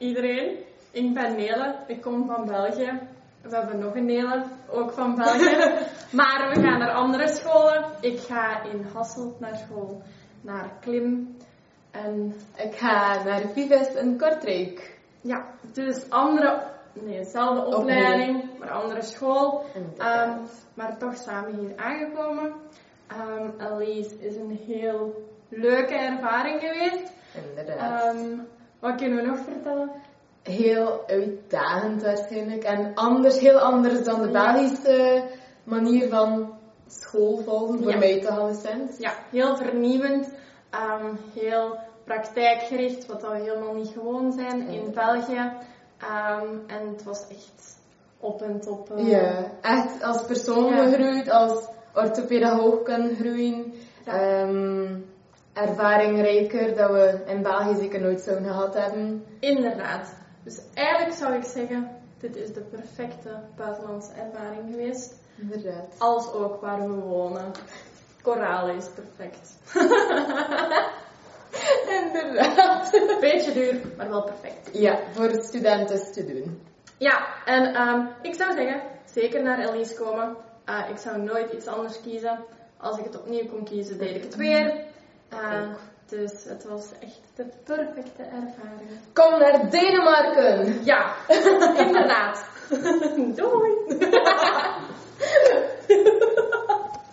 iedereen. Ik ben Nele, ik kom van België. We hebben nog een Nele, ook van België. Maar we gaan naar andere scholen. Ik ga in Hasselt naar school, naar Klim. En ik ga naar Vives in Kortrijk. Ja, dus dezelfde opleiding, maar andere school. Maar toch samen hier aangekomen. Elise is een heel leuke ervaring geweest. Inderdaad. Wat kunnen we nog vertellen? Heel uitdagend waarschijnlijk. En heel anders dan de Belgische manier van school volgen, voor mij toch alleszins. Ja, heel vernieuwend. Heel praktijkgericht, wat we helemaal niet gewoon zijn in België. En het was echt op en top. Ja, echt als persoon gegroeid, als orthopedagoog kunnen groeien. Ja. Ervaringrijker dat we in België zeker nooit zouden gehad hebben. Inderdaad. Dus eigenlijk zou ik zeggen, dit is de perfecte buitenlandse ervaring geweest. Inderdaad. Als ook waar we wonen. Koralen is perfect. Inderdaad. Beetje duur, maar wel perfect. Ja, voor studenten te doen. Ja, en ik zou zeggen, zeker naar Elise komen. Ik zou nooit iets anders kiezen. Als ik het opnieuw kon kiezen, deed ik het weer. Dus het was echt de perfecte ervaring. Kom naar Denemarken! Ja, inderdaad. Doei!